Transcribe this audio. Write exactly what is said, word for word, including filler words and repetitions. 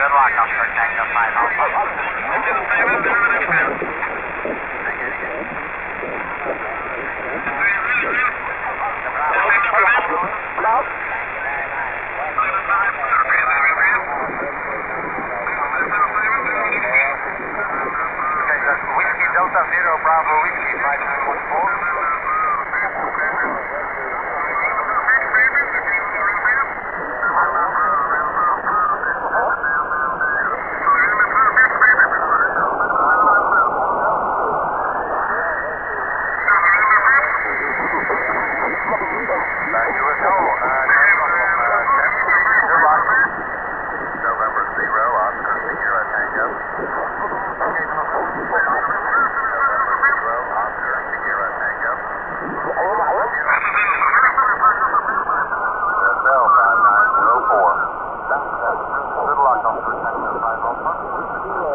Good luck, I'll start Tango five Alpha. Okay, that's Whiskey Delta Zero Bravo Whiskey.